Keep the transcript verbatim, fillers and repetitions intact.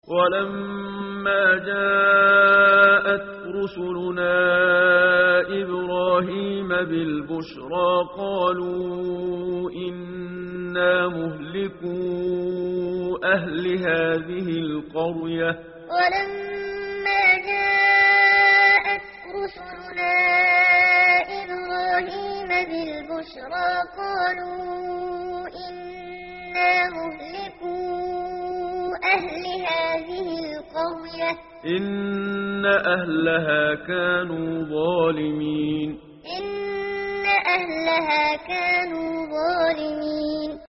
ولما جاءت رسلنا إبراهيم بالبشرى قالوا إنا مهلكو أهل هذه القرية ولما جاءت رسلنا إبراهيم بالبشرى قالوا إنا مهلكو أهل هذه القرية إن أهلها كانوا ظالمين إن أهلها كانوا ظالمين